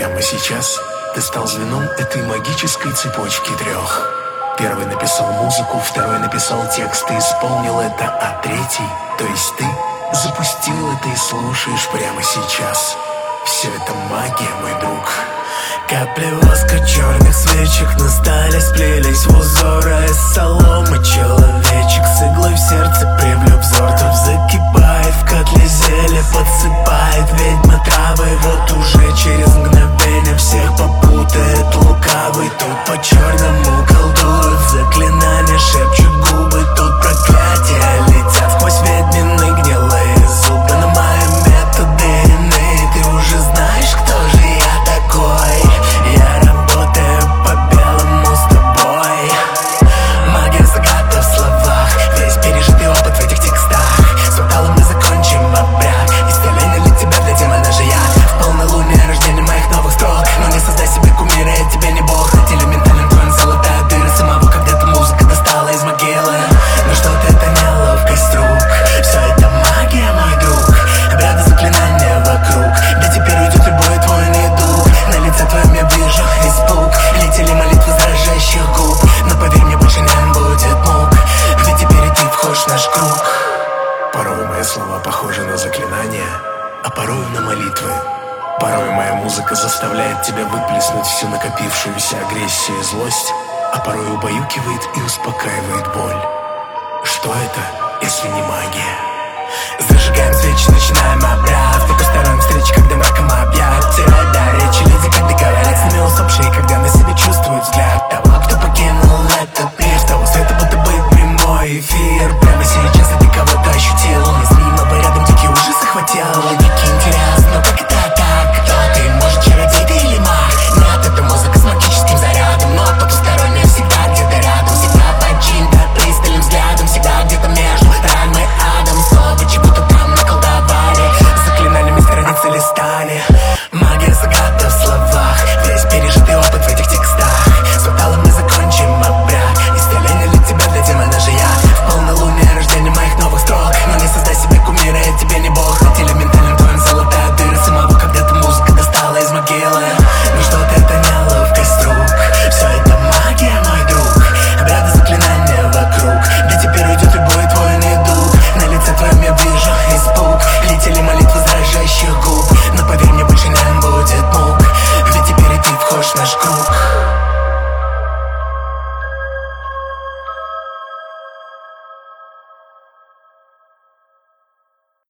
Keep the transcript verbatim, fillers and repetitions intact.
прямо сейчас ты стал звеном этой магической цепочки трех. Первый написал музыку, второй написал текст и исполнил это, а третий, то есть ты, запустил это и слушаешь прямо сейчас. Все это магия, мой друг. Капли воска черных свечек на столе сплелись в узоры из соломы. Человечек с иглой в сердце привлек взор. Труп закипает в котле, зелье подсыпает ведьма травы. Вот уже через мгновение всех попутает лукавый. Тут по черному колдуют заклинания, шепчут губы. Тут проклятия летят сквозь ведьмины гнилые зубы. Но мои методы иные, ты уже знаешь, кто же я такой. Я работаю по-белому с тобой. Магия загадка в словах, весь пережитый опыт в этих текстах. С металлом мы закончим обряд. Исцеление для тебя, для демона же я. В полнолуние рождение моих новых строк. Но не создай себе кумира, я тебе не бог. Хоть элементален твой золотая дыра самого, когда-то музыка достала из могилы. Но что-то это неловкость рук. Все это магия, мой друг. Обряды заклинания вокруг. Да теперь уйдет любой твой недуг. На лице твоем я вижу испуг. Летели молитвы с дрожащих губ. Но поверь мне, больше не будет мук. Ведь теперь и ты вхож в наш круг. Порой мои слова похожи на заклинания, а порой на молитвы. Порой моя музыка заставляет тебя выплеснуть всю накопившуюся агрессию и злость, а порой убаюкивает и успокаивает боль. Что это, если не магия? Зажигаем свечи, начинаем обряд. Потусторонние встречи, когда мраком объят. Терять